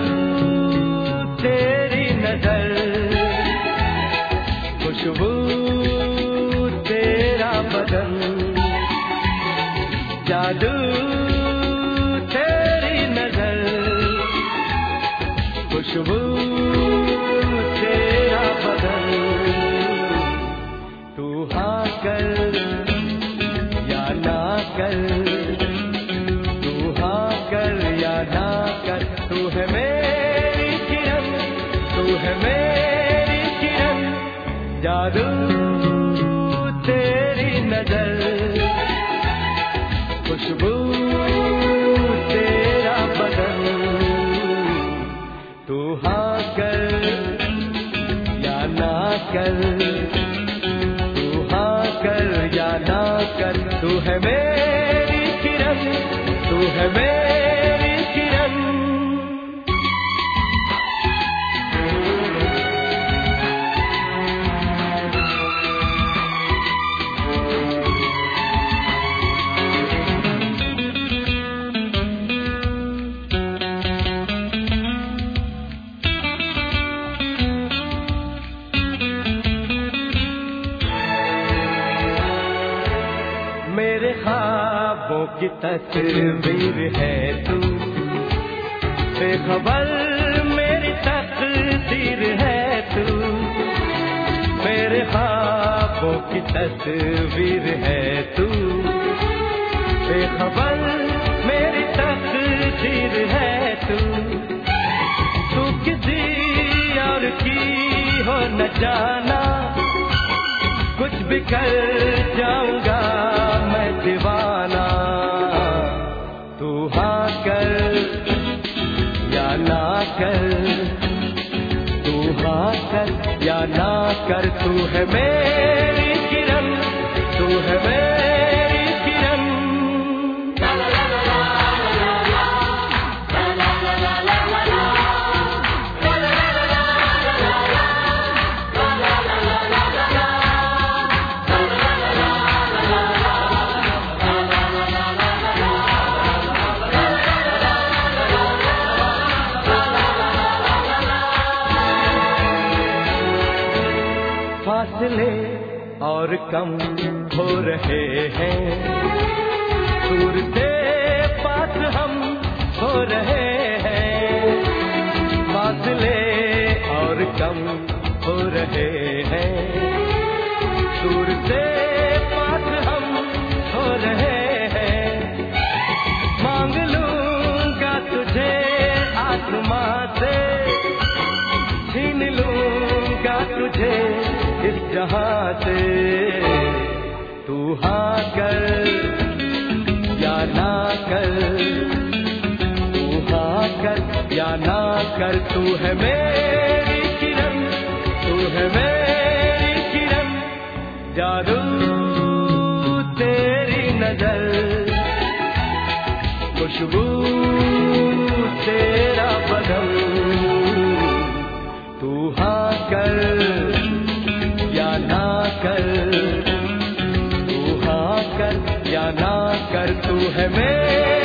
तेरी नजर, खुशबू तेरा बदन, जादू तेरी नजर, खुशबू तेरा बदन। तू हाँ कर या ना कर, तू हाँ कर या ना कर, तू है मेरी किरण, तू है मेरी किरण, जादू तेरी नजर, खुशबू तेरा बदन। तू हाँ कर या ना कर, तू हाँ कर या ना कर, तू है मेरी किरण, तू है मेरी किरण। मेरे ख्वाबों की तस्वीर है तू, बेखबर मेरी तकदीर है तू। मेरे ख्वाबों की तस्वीर है तू, बेखबर मेरी तकदीर है तू। तू किसी और की हो न जाना, कुछ भी कर जाऊंगा मैं दीवाना। तू हाँ कर या ना कर, तू हाँ कर या ना कर, तू है मेरी किरण, तू है मेरी किरण। फासले और कम हो रहे हैं, दूर से पास हम हो रहे हैं। फासले और कम हो रहे हैं, दूर से पास हम हो रहे हैं। मांग लूंगा तुझे आसमां से, छीन लूंगा तुझे इस जहां से। तू हाँ कर या ना कर, तू हाँ कर या ना कर, तू है मेरी किरण, तू है मेरी किरण, जादू तेरी नजर, खुशबू तेरा बदन। तू हाँ कर या ना कर, तू हाँ कर या ना कर, तू है मेरी